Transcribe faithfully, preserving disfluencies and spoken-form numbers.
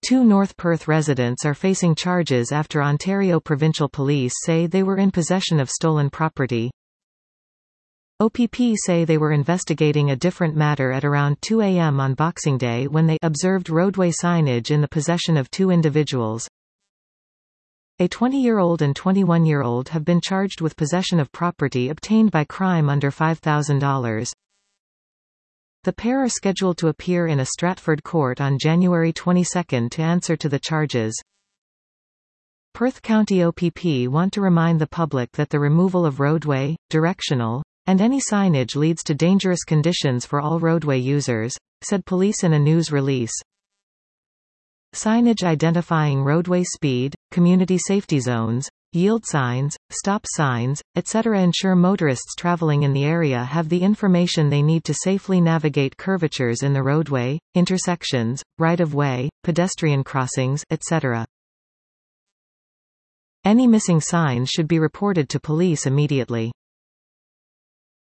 Two North Perth residents are facing charges after Ontario Provincial Police say they were in possession of stolen property. O P P say they were investigating a different matter at around two A M on Boxing Day when they observed roadway signage in the possession of two individuals. A twenty-year-old and twenty-one-year-old have been charged with possession of property obtained by crime under five thousand dollars. The pair are scheduled to appear in a Stratford court on January twenty-second to answer to the charges. Perth County O P P want to remind the public that the removal of roadway, directional, and any signage leads to dangerous conditions for all roadway users, said police in a news release. Signage identifying roadway speed, community safety zones, yield signs, stop signs, et cetera ensure motorists traveling in the area have the information they need to safely navigate curvatures in the roadway, intersections, right-of-way, pedestrian crossings, et cetera. Any missing signs should be reported to police immediately.